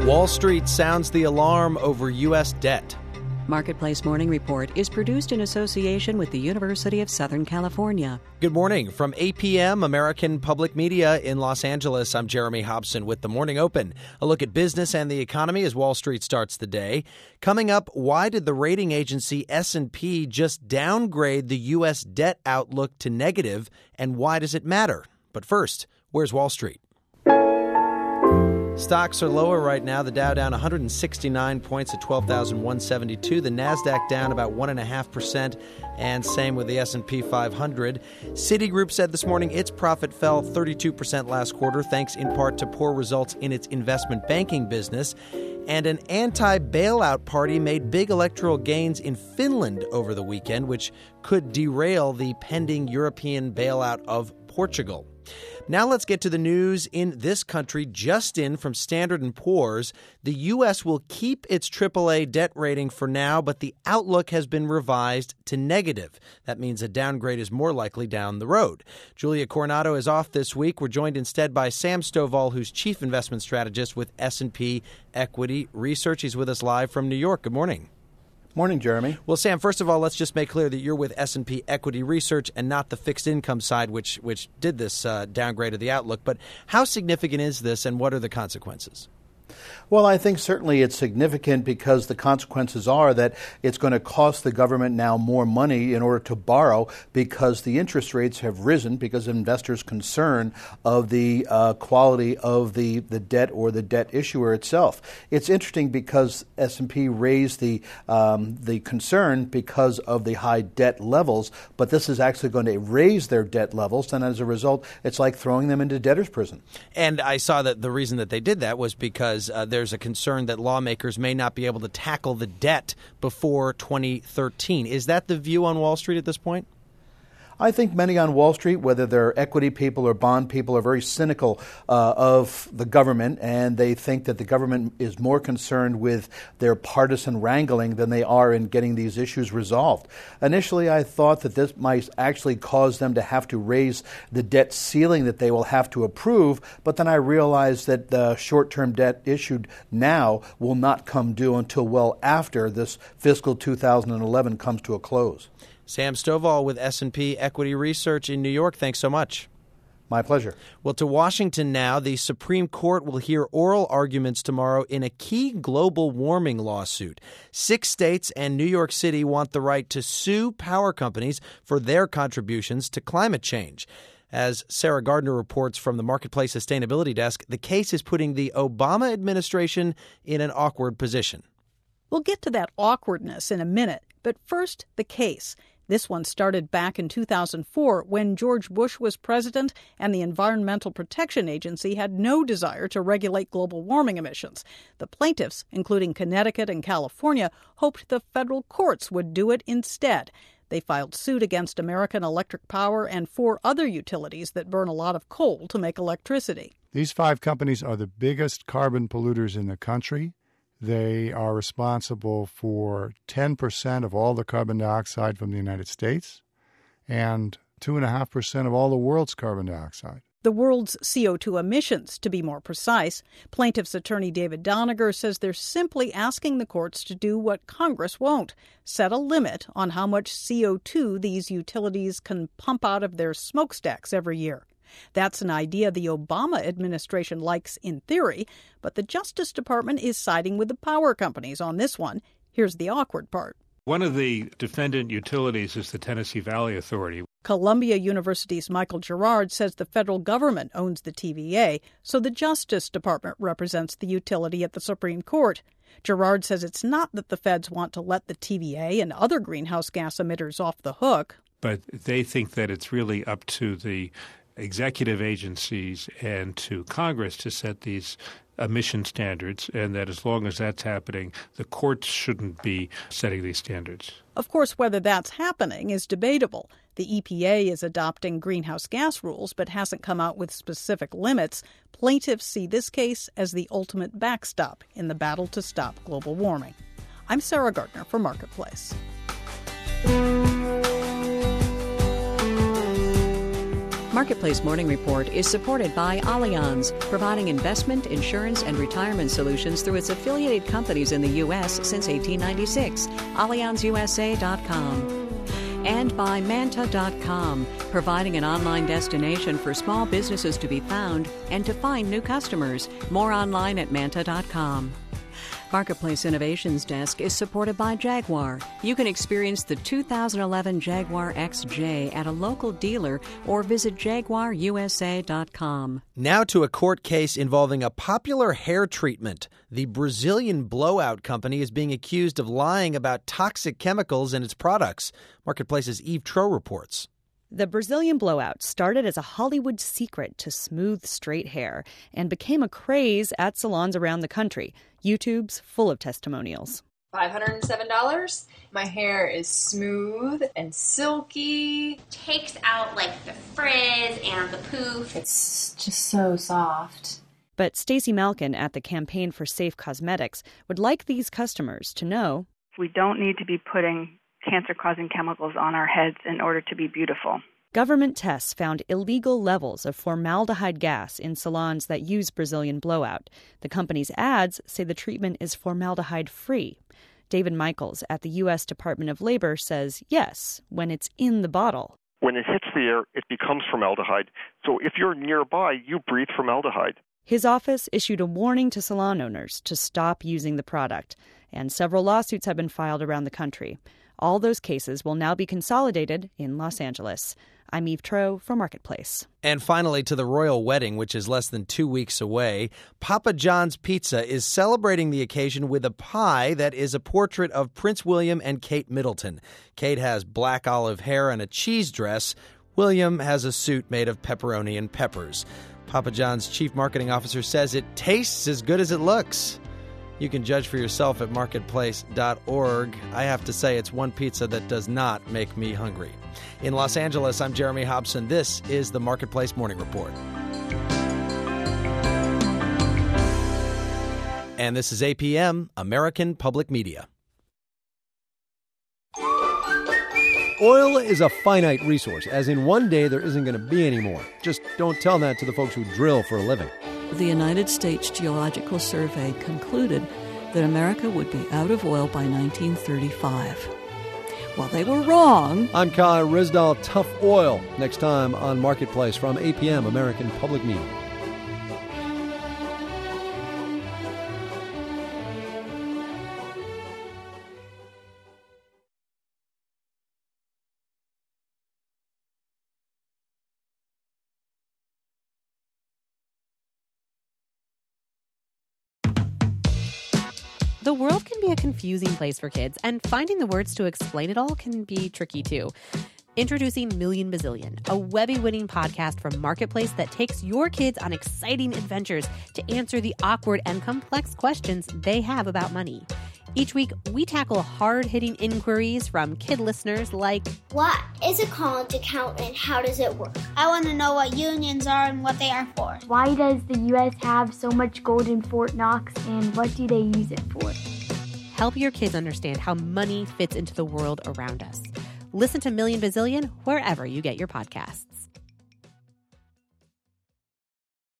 Wall Street sounds the alarm over U.S. debt. Marketplace Morning Report is produced in association with the University of Southern California. Good morning from APM, American Public Media in Los Angeles. I'm Jeremy Hobson with The Morning Open. A look at business and the economy as Wall Street starts the day. Coming up, why did the rating agency S&P just downgrade the U.S. debt outlook to negative, and why does it matter? But first, where's Wall Street? Stocks are lower right now. The Dow down 169 points at 12,172. The Nasdaq down about 1.5%, and same with the S&P 500. Citigroup said this morning its profit fell 32% last quarter, thanks in part to poor results in its investment banking business. And an anti-bailout party made big electoral gains in Finland over the weekend, which could derail the pending European bailout of Portugal. Now let's get to the news in this country. Just in from Standard & Poor's, the U.S. will keep its AAA debt rating for now, but the outlook has been revised to negative. That means a downgrade is more likely down the road. Julia Coronado is off this week. We're joined instead by Sam Stovall, who's chief investment strategist with S&P Equity Research. He's with us live from New York. Good morning. Morning, Jeremy. Well, Sam, first of all, let's just make clear that you're with S&P Equity Research and not the fixed income side, which did this downgrade of the outlook. But how significant is this, and what are the consequences? Well, I think certainly it's significant because the consequences are that it's going to cost the government now more money in order to borrow because the interest rates have risen because of investors' concern of the quality of the debt or the debt issuer itself. It's interesting because S&P raised the concern because of the high debt levels, but this is actually going to raise their debt levels, and as a result, it's like throwing them into debtor's prison. And I saw that the reason that they did that was because there's a concern that lawmakers may not be able to tackle the debt before 2013. Is that the view on Wall Street at this point? I think many on Wall Street, whether they're equity people or bond people, are very cynical of the government, and they think that the government is more concerned with their partisan wrangling than they are in getting these issues resolved. Initially, I thought that this might actually cause them to have to raise the debt ceiling that they will have to approve, but then I realized that the short-term debt issued now will not come due until well after this fiscal 2011 comes to a close. Sam Stovall with S&P Equity Research in New York. Thanks so much. My pleasure. Well, to Washington now, the Supreme Court will hear oral arguments tomorrow in a key global warming lawsuit. 6 states and New York City want the right to sue power companies for their contributions to climate change. As Sarah Gardner reports from the Marketplace Sustainability Desk, the case is putting the Obama administration in an awkward position. We'll get to that awkwardness in a minute, but first, the case. This one started back in 2004 when George Bush was president and the Environmental Protection Agency had no desire to regulate global warming emissions. The plaintiffs, including Connecticut and California, hoped the federal courts would do it instead. They filed suit against American Electric Power and 4 other utilities that burn a lot of coal to make electricity. These 5 companies are the biggest carbon polluters in the country. They are responsible for 10% of all the carbon dioxide from the United States and 2.5% of all the world's carbon dioxide. The world's CO2 emissions, to be more precise. Plaintiffs' attorney David Doniger says they're simply asking the courts to do what Congress won't, set a limit on how much CO2 these utilities can pump out of their smokestacks every year. That's an idea the Obama administration likes in theory, but the Justice Department is siding with the power companies on this one. Here's the awkward part. One of the defendant utilities is the Tennessee Valley Authority. Columbia University's Michael Girard says the federal government owns the TVA, so the Justice Department represents the utility at the Supreme Court. Girard says it's not that the feds want to let the TVA and other greenhouse gas emitters off the hook. But they think that it's really up to the executive agencies and to Congress to set these emission standards, and that as long as that's happening, the courts shouldn't be setting these standards. Of course, whether that's happening is debatable. The EPA is adopting greenhouse gas rules but hasn't come out with specific limits. Plaintiffs see this case as the ultimate backstop in the battle to stop global warming. I'm Sarah Gardner for Marketplace. Marketplace Morning Report is supported by Allianz, providing investment, insurance, and retirement solutions through its affiliated companies in the U.S. since 1896. AllianzUSA.com. And by Manta.com, providing an online destination for small businesses to be found and to find new customers. More online at Manta.com. Marketplace Innovations Desk is supported by Jaguar. You can experience the 2011 Jaguar XJ at a local dealer or visit JaguarUSA.com. Now to a court case involving a popular hair treatment. The Brazilian Blowout Company is being accused of lying about toxic chemicals in its products. Marketplace's Eve Tro reports. The Brazilian Blowout started as a Hollywood secret to smooth straight hair and became a craze at salons around the country. YouTube's full of testimonials. $507. My hair is smooth and silky. Takes out like the frizz and the poof. It's just so soft. But Stacey Malkin at the Campaign for Safe Cosmetics would like these customers to know we don't need to be putting cancer-causing chemicals on our heads in order to be beautiful. Government tests found illegal levels of formaldehyde gas in salons that use Brazilian Blowout. The company's ads say the treatment is formaldehyde-free. David Michaels at the U.S. Department of Labor says yes, when it's in the bottle. When it hits the air, it becomes formaldehyde. So if you're nearby, you breathe formaldehyde. His office issued a warning to salon owners to stop using the product, and several lawsuits have been filed around the country. All those cases will now be consolidated in Los Angeles. I'm Eve Tro for Marketplace. And finally, to the royal wedding, which is less than 2 weeks away, Papa John's Pizza is celebrating the occasion with a pie that is a portrait of Prince William and Kate Middleton. Kate has black olive hair and a cheese dress. William has a suit made of pepperoni and peppers. Papa John's chief marketing officer says it tastes as good as it looks. You can judge for yourself at marketplace.org. I have to say, it's one pizza that does not make me hungry. In Los Angeles, I'm Jeremy Hobson. This is the Marketplace Morning Report. And this is APM, American Public Media. Oil is a finite resource, as in one day there isn't going to be any more. Just don't tell that to the folks who drill for a living. The United States Geological Survey concluded that America would be out of oil by 1935. Well, they were wrong. I'm Kai Rizdal. Tough oil. Next time on Marketplace from APM, American Public Media. The world can be a confusing place for kids, and finding the words to explain it all can be tricky too. Introducing Million Bazillion, a Webby-winning podcast from Marketplace that takes your kids on exciting adventures to answer the awkward and complex questions they have about money. Each week, we tackle hard-hitting inquiries from kid listeners like, what is a college account and how does it work? I want to know what unions are and what they are for. Why does the U.S. have so much gold in Fort Knox and what do they use it for? Help your kids understand how money fits into the world around us. Listen to Million Bazillion wherever you get your podcasts.